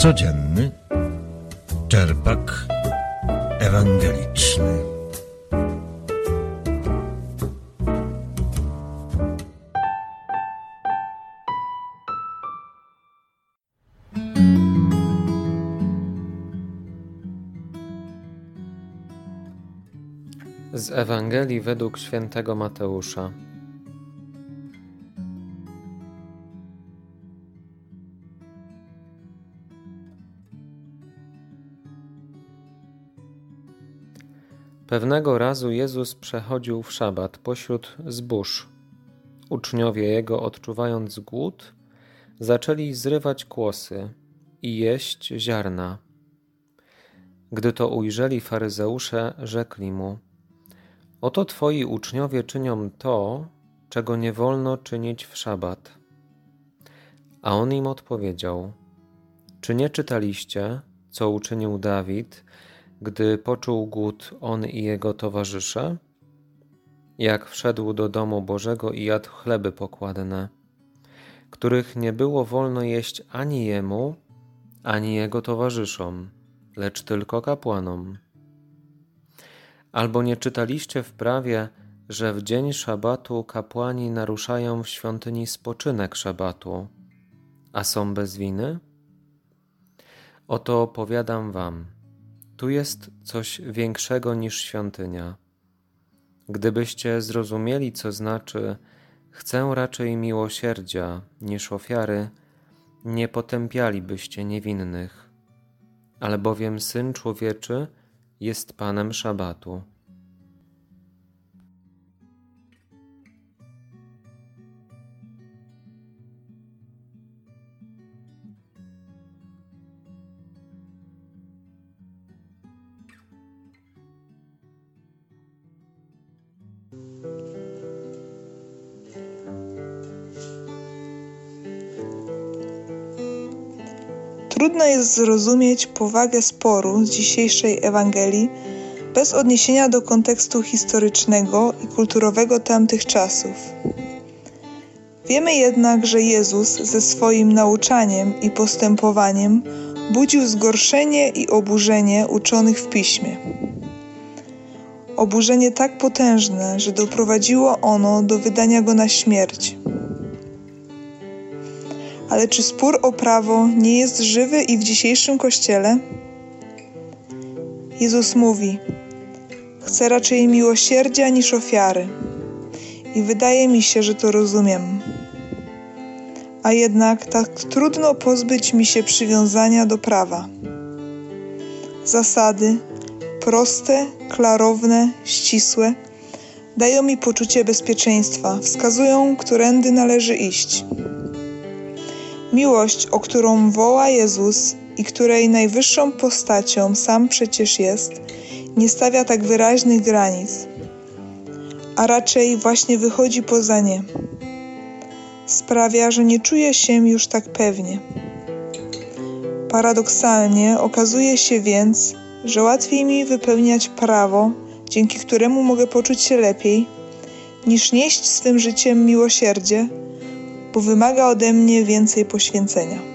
Codzienny czerpak ewangeliczny. Z Ewangelii według świętego Mateusza. Pewnego razu Jezus przechodził w szabat pośród zbóż. Uczniowie Jego, odczuwając głód, zaczęli zrywać kłosy i jeść ziarna. Gdy to ujrzeli faryzeusze, rzekli mu: oto twoi uczniowie czynią to, czego nie wolno czynić w szabat. A on im odpowiedział: czy nie czytaliście, co uczynił Dawid, gdy poczuł głód on i jego towarzysze? Jak wszedł do domu Bożego i jadł chleby pokładne, których nie było wolno jeść ani jemu, ani jego towarzyszom, lecz tylko kapłanom. Albo nie czytaliście w prawie, że w dzień szabatu kapłani naruszają w świątyni spoczynek szabatu, a są bez winy? Oto powiadam wam, tu jest coś większego niż świątynia. Gdybyście zrozumieli, co znaczy chcę raczej miłosierdzia niż ofiary, nie potępialibyście niewinnych, albowiem Syn Człowieczy jest Panem szabatu. Trudno jest zrozumieć powagę sporu z dzisiejszej Ewangelii bez odniesienia do kontekstu historycznego i kulturowego tamtych czasów. Wiemy jednak, że Jezus ze swoim nauczaniem i postępowaniem budził zgorszenie i oburzenie uczonych w Piśmie. Oburzenie tak potężne, że doprowadziło ono do wydania Go na śmierć. Ale czy spór o prawo nie jest żywy i w dzisiejszym Kościele? Jezus mówi: chcę raczej miłosierdzia niż ofiary. I wydaje mi się, że to rozumiem. A jednak tak trudno pozbyć mi się przywiązania do prawa. Zasady, proste, klarowne, ścisłe, dają mi poczucie bezpieczeństwa, wskazują, którędy należy iść. Miłość, o którą woła Jezus i której najwyższą postacią sam przecież jest, nie stawia tak wyraźnych granic, a raczej właśnie wychodzi poza nie. Sprawia, że nie czuję się już tak pewnie. Paradoksalnie okazuje się więc, że łatwiej mi wypełniać prawo, dzięki któremu mogę poczuć się lepiej, niż nieść swym życiem miłosierdzie, bo wymaga ode mnie więcej poświęcenia.